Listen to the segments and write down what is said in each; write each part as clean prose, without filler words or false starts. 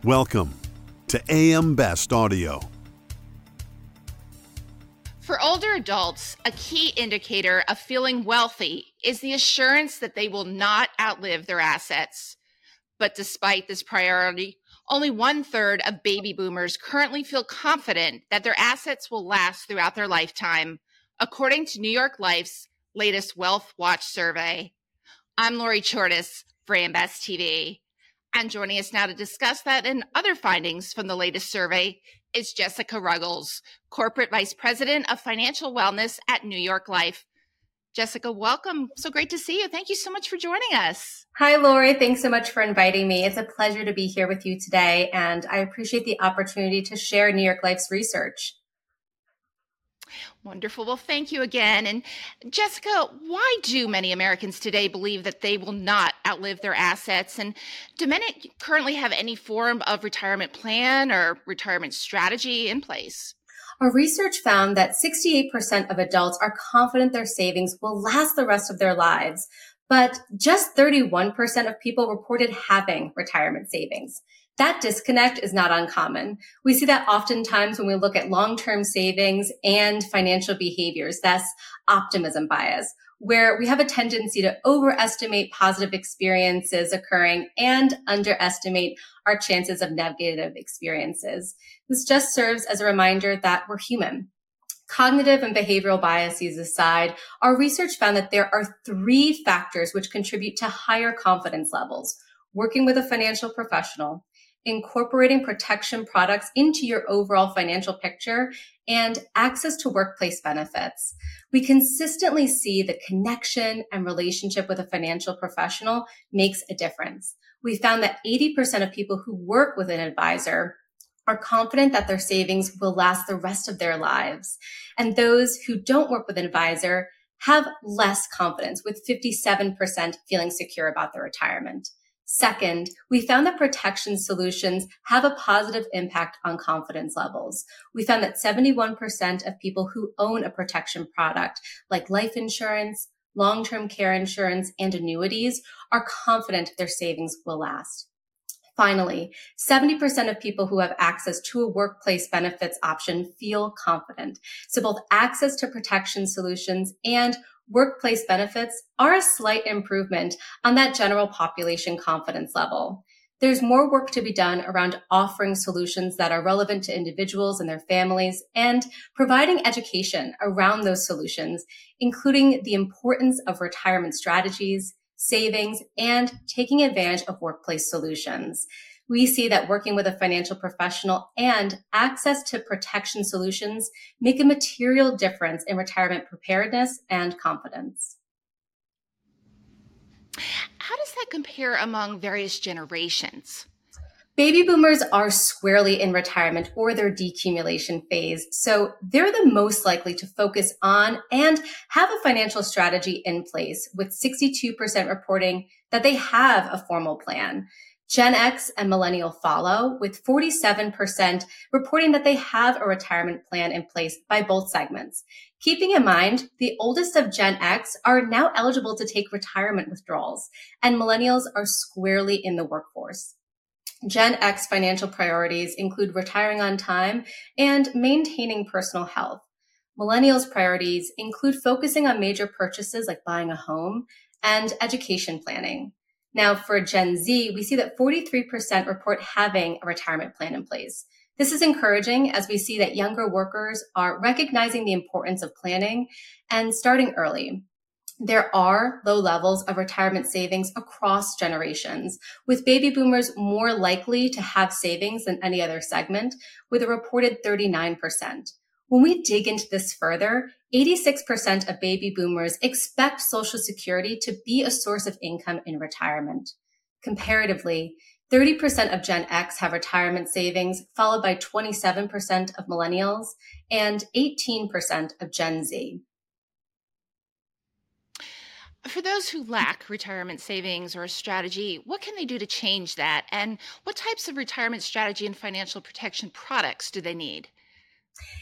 Welcome to AM Best Audio. For older adults, a key indicator of feeling wealthy is the assurance that they will not outlive their assets. But despite this priority, only 1/3 of baby boomers currently feel confident that their assets will last throughout their lifetime, according to New York Life's latest Wealth Watch survey. I'm Lori Chortis for AM Best TV. And joining us now to discuss that and other findings from the latest survey is Jessica Ruggles, Corporate Vice President of Financial Wellness at New York Life. Jessica, welcome. So great to see you. Thank you so much for joining us. Hi, Lori. Thanks so much for inviting me. It's a pleasure to be here with you today, and I appreciate the opportunity to share New York Life's research. Wonderful. Well, thank you again. And Jessica, why do many Americans today believe that they will not outlive their assets? And do many currently have any form of retirement plan or retirement strategy in place? Our research found that 68% of adults are confident their savings will last the rest of their lives, but just 31% of people reported having retirement savings. That disconnect is not uncommon. We see that oftentimes when we look at long-term savings and financial behaviors, that's optimism bias, where we have a tendency to overestimate positive experiences occurring and underestimate our chances of negative experiences. This just serves as a reminder that we're human. Cognitive and behavioral biases aside, our research found that there are 3 factors which contribute to higher confidence levels: working with a financial professional, incorporating protection products into your overall financial picture, and access to workplace benefits. We consistently see the connection and relationship with a financial professional makes a difference. We found that 80% of people who work with an advisor are confident that their savings will last the rest of their lives. And those who don't work with an advisor have less confidence, with 57% feeling secure about their retirement. Second, we found that protection solutions have a positive impact on confidence levels. We found that 71% of people who own a protection product, like life insurance, long-term care insurance, and annuities, are confident their savings will last. Finally, 70% of people who have access to a workplace benefits option feel confident. So both access to protection solutions and workplace benefits are a slight improvement on that general population confidence level. There's more work to be done around offering solutions that are relevant to individuals and their families and providing education around those solutions, including the importance of retirement strategies, savings, and taking advantage of workplace solutions. We see that working with a financial professional and access to protection solutions make a material difference in retirement preparedness and confidence. How does that compare among various generations? Baby boomers are squarely in retirement or their decumulation phase, so they're the most likely to focus on and have a financial strategy in place, with 62% reporting that they have a formal plan. Gen X and Millennial follow, with 47% reporting that they have a retirement plan in place by both segments. Keeping in mind, the oldest of Gen X are now eligible to take retirement withdrawals, and Millennials are squarely in the workforce. Gen X financial priorities include retiring on time and maintaining personal health. Millennials' priorities include focusing on major purchases like buying a home and education planning. Now, for Gen Z, we see that 43% report having a retirement plan in place. This is encouraging as we see that younger workers are recognizing the importance of planning and starting early. There are low levels of retirement savings across generations, with baby boomers more likely to have savings than any other segment, with a reported 39%. When we dig into this further, 86% of baby boomers expect Social Security to be a source of income in retirement. Comparatively, 30% of Gen X have retirement savings, followed by 27% of millennials and 18% of Gen Z. For those who lack retirement savings or a strategy, what can they do to change that? And what types of retirement strategy and financial protection products do they need?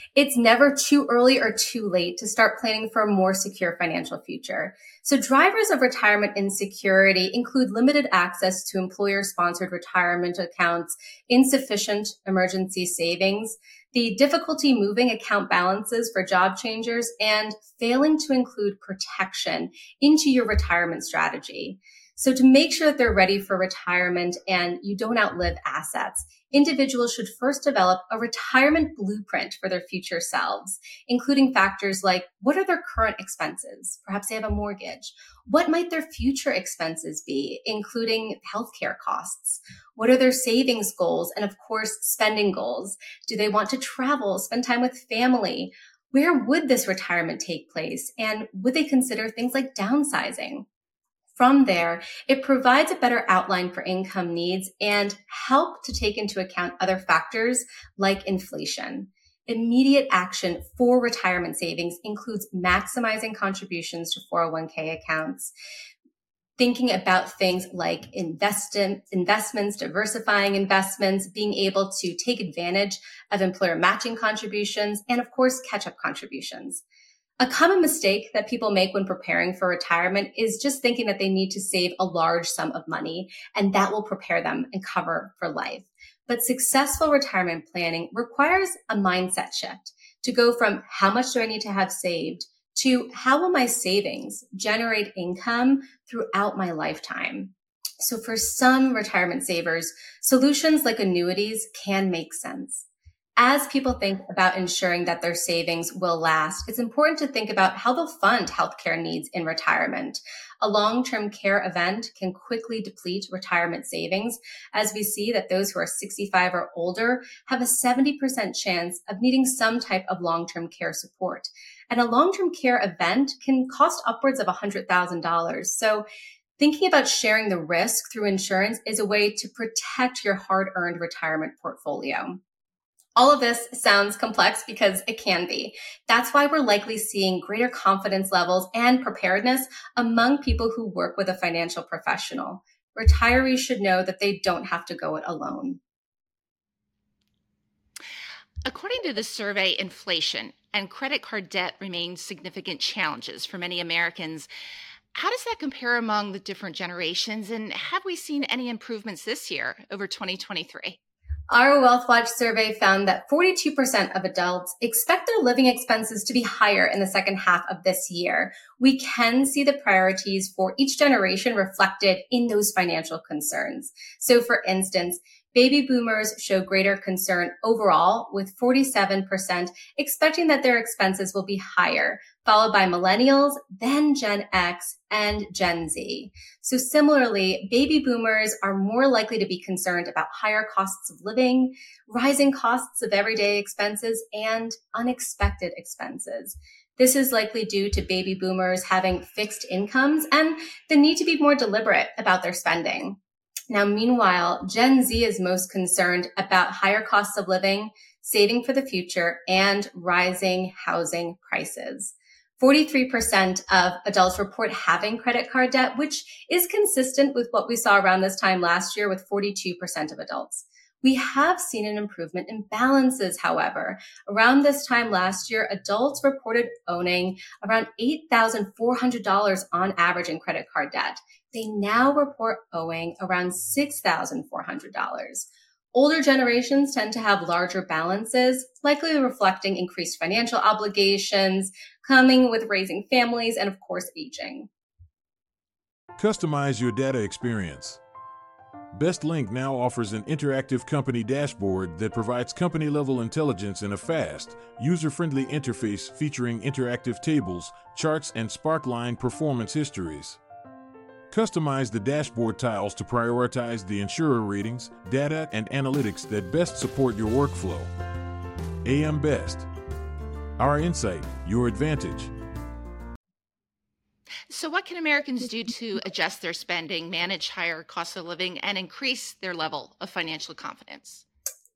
It's never too early or too late to start planning for a more secure financial future. So drivers of retirement insecurity include limited access to employer-sponsored retirement accounts, insufficient emergency savings, the difficulty moving account balances for job changers, and failing to include protection into your retirement strategy. So to make sure that they're ready for retirement and you don't outlive assets, individuals should first develop a retirement blueprint for their future selves, including factors like what are their current expenses? Perhaps they have a mortgage. What might their future expenses be, including healthcare costs? What are their savings goals? And of course, spending goals. Do they want to travel, spend time with family? Where would this retirement take place? And would they consider things like downsizing? From there, it provides a better outline for income needs and help to take into account other factors like inflation. Immediate action for retirement savings includes maximizing contributions to 401k accounts, thinking about things like investments, diversifying investments, being able to take advantage of employer matching contributions, and of course, catch-up contributions. A common mistake that people make when preparing for retirement is just thinking that they need to save a large sum of money and that will prepare them and cover for life. But successful retirement planning requires a mindset shift to go from how much do I need to have saved to how will my savings generate income throughout my lifetime. So for some retirement savers, solutions like annuities can make sense. As people think about ensuring that their savings will last, it's important to think about how they'll fund healthcare needs in retirement. A long-term care event can quickly deplete retirement savings, as we see that those who are 65 or older have a 70% chance of needing some type of long-term care support. And a long-term care event can cost upwards of $100,000. So thinking about sharing the risk through insurance is a way to protect your hard-earned retirement portfolio. All of this sounds complex because it can be. That's why we're likely seeing greater confidence levels and preparedness among people who work with a financial professional. Retirees should know that they don't have to go it alone. According to the survey, inflation and credit card debt remain significant challenges for many Americans. How does that compare among the different generations? And have we seen any improvements this year over 2023? Our Wealth Watch survey found that 42% of adults expect their living expenses to be higher in the second half of this year. We can see the priorities for each generation reflected in those financial concerns. So for instance, baby boomers show greater concern overall, with 47% expecting that their expenses will be higher, followed by millennials, then Gen X, and Gen Z. So similarly, baby boomers are more likely to be concerned about higher costs of living, rising costs of everyday expenses, and unexpected expenses. This is likely due to baby boomers having fixed incomes and the need to be more deliberate about their spending. Now, meanwhile, Gen Z is most concerned about higher costs of living, saving for the future, and rising housing prices. 43% of adults report having credit card debt, which is consistent with what we saw around this time last year with 42% of adults. We have seen an improvement in balances, however. Around this time last year, adults reported owning around $8,400 on average in credit card debt. They now report owing around $6,400. Older generations tend to have larger balances, likely reflecting increased financial obligations, coming with raising families, and of course, aging. Customize your data experience. BestLink now offers an interactive company dashboard that provides company-level intelligence in a fast, user-friendly interface featuring interactive tables, charts, and Sparkline performance histories. Customize the dashboard tiles to prioritize the insurer ratings, data, and analytics that best support your workflow. AM Best. Our insight, your advantage. So what can Americans do to adjust their spending, manage higher costs of living, and increase their level of financial confidence?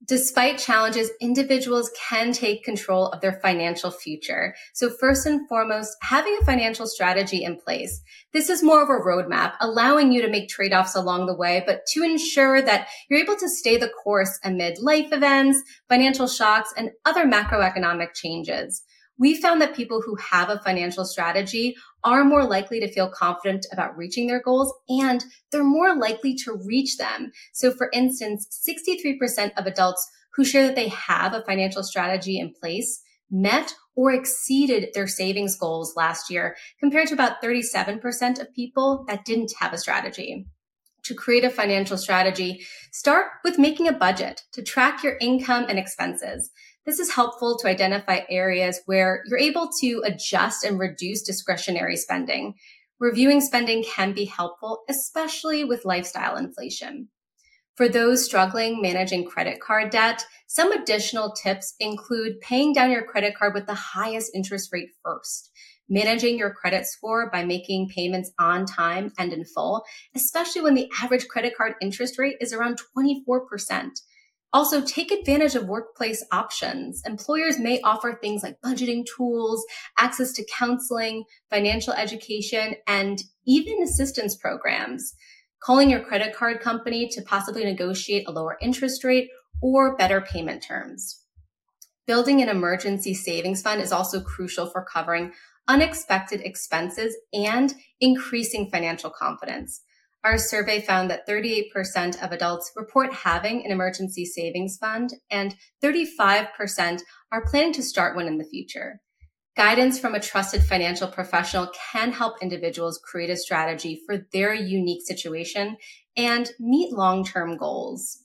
Despite challenges, individuals can take control of their financial future. So first and foremost, having a financial strategy in place. This is more of a roadmap, allowing you to make trade-offs along the way, but to ensure that you're able to stay the course amid life events, financial shocks, and other macroeconomic changes. We found that people who have a financial strategy are more likely to feel confident about reaching their goals, and they're more likely to reach them. So for instance, 63% of adults who share that they have a financial strategy in place met or exceeded their savings goals last year, compared to about 37% of people that didn't have a strategy. To create a financial strategy, start with making a budget to track your income and expenses. This is helpful to identify areas where you're able to adjust and reduce discretionary spending. Reviewing spending can be helpful, especially with lifestyle inflation. For those struggling managing credit card debt, some additional tips include paying down your credit card with the highest interest rate first, managing your credit score by making payments on time and in full, especially when the average credit card interest rate is around 24%. Also, take advantage of workplace options. Employers may offer things like budgeting tools, access to counseling, financial education, and even assistance programs. Calling your credit card company to possibly negotiate a lower interest rate or better payment terms. Building an emergency savings fund is also crucial for covering unexpected expenses and increasing financial confidence. Our survey found that 38% of adults report having an emergency savings fund, and 35% are planning to start one in the future. Guidance from a trusted financial professional can help individuals create a strategy for their unique situation and meet long-term goals.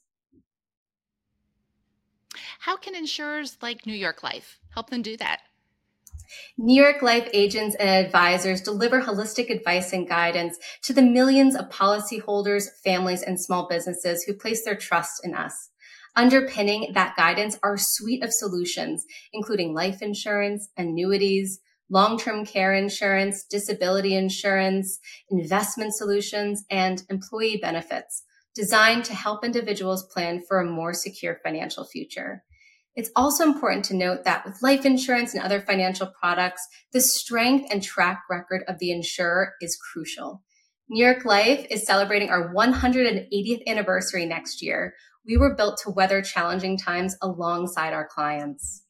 How can insurers like New York Life help them do that? New York Life agents and advisors deliver holistic advice and guidance to the millions of policyholders, families, and small businesses who place their trust in us. Underpinning that guidance are a suite of solutions, including life insurance, annuities, long-term care insurance, disability insurance, investment solutions, and employee benefits, designed to help individuals plan for a more secure financial future. It's also important to note that with life insurance and other financial products, the strength and track record of the insurer is crucial. New York Life is celebrating our 180th anniversary next year. We were built to weather challenging times alongside our clients.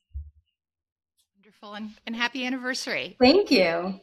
Wonderful, and happy anniversary. Thank you.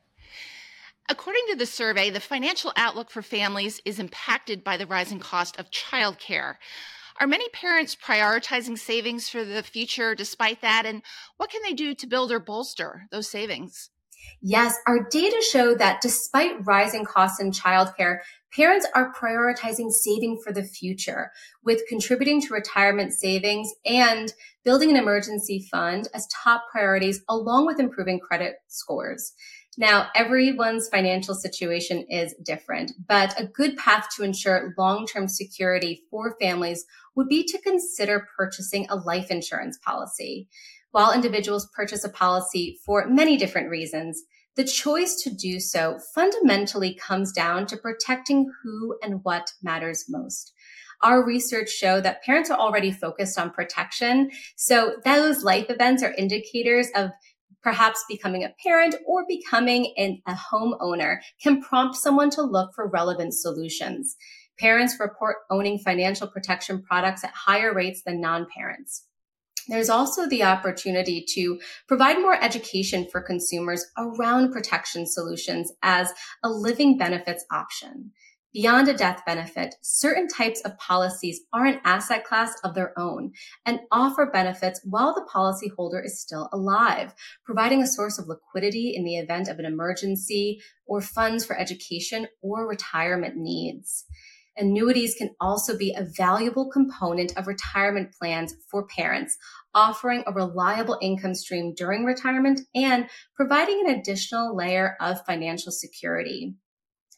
According to the survey, the financial outlook for families is impacted by the rising cost of childcare. Are many parents prioritizing savings for the future despite that? And what can they do to build or bolster those savings? Yes, our data show that despite rising costs in childcare, parents are prioritizing saving for the future, with contributing to retirement savings and building an emergency fund as top priorities, along with improving credit scores. Now, everyone's financial situation is different, but a good path to ensure long-term security for families would be to consider purchasing a life insurance policy. While individuals purchase a policy for many different reasons, the choice to do so fundamentally comes down to protecting who and what matters most. Our research show that parents are already focused on protection, so those life events are indicators of perhaps becoming a parent or becoming a homeowner can prompt someone to look for relevant solutions. Parents report owning financial protection products at higher rates than non-parents. There's also the opportunity to provide more education for consumers around protection solutions as a living benefits option. Beyond a death benefit, certain types of policies are an asset class of their own and offer benefits while the policyholder is still alive, providing a source of liquidity in the event of an emergency or funds for education or retirement needs. Annuities can also be a valuable component of retirement plans for parents, offering a reliable income stream during retirement and providing an additional layer of financial security.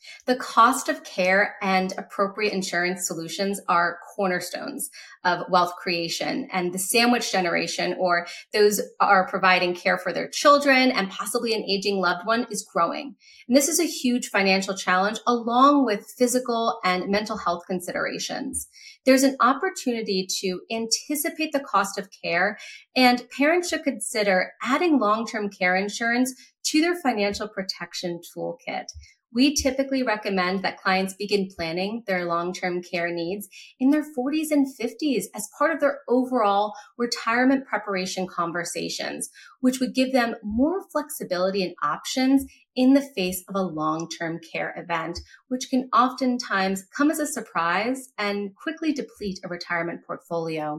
The cost of care and appropriate insurance solutions are cornerstones of wealth creation, and the sandwich generation, or those are providing care for their children and possibly an aging loved one, is growing. And this is a huge financial challenge along with physical and mental health considerations. There's an opportunity to anticipate the cost of care, and parents should consider adding long-term care insurance to their financial protection toolkit. We typically recommend that clients begin planning their long-term care needs in their 40s and 50s as part of their overall retirement preparation conversations, which would give them more flexibility and options in the face of a long-term care event, which can oftentimes come as a surprise and quickly deplete a retirement portfolio.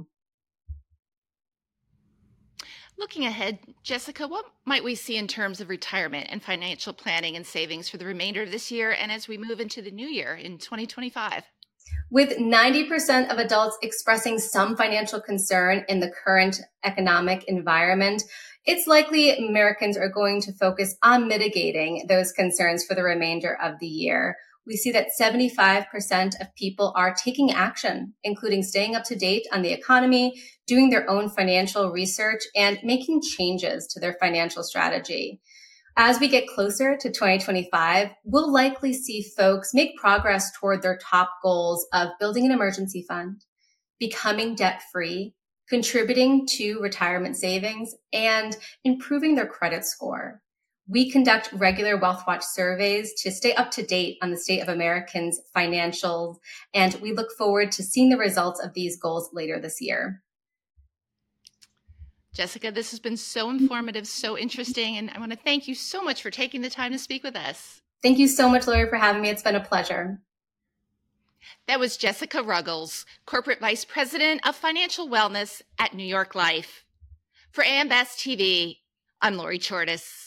Looking ahead, Jessica, what might we see in terms of retirement and financial planning and savings for the remainder of this year and as we move into the new year in 2025? With 90% of adults expressing some financial concern in the current economic environment, it's likely Americans are going to focus on mitigating those concerns for the remainder of the year. We see that 75% of people are taking action, including staying up to date on the economy, doing their own financial research, and making changes to their financial strategy. As we get closer to 2025, we'll likely see folks make progress toward their top goals of building an emergency fund, becoming debt-free, contributing to retirement savings, and improving their credit score. We conduct regular WealthWatch surveys to stay up to date on the state of Americans' financials, and we look forward to seeing the results of these goals later this year. Jessica, this has been so informative, so interesting, and I want to thank you so much for taking the time to speak with us. Thank you so much, Lori, for having me. It's been a pleasure. That was Jessica Ruggles, Corporate Vice President of Financial Wellness at New York Life. For AM Best TV, I'm Lori Chortis.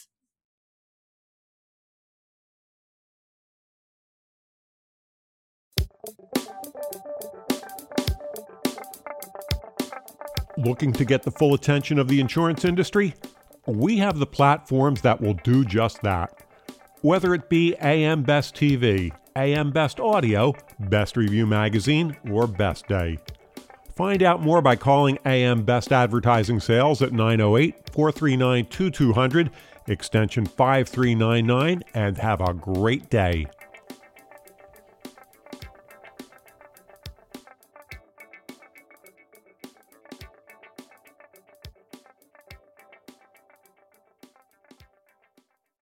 Looking to get the full attention of the insurance industry? We have the platforms that will do just that. Whether it be AM Best TV, AM Best Audio, Best Review Magazine, or Best Day. Find out more by calling AM Best Advertising Sales at 908-439-2200, extension 5399, and have a great day.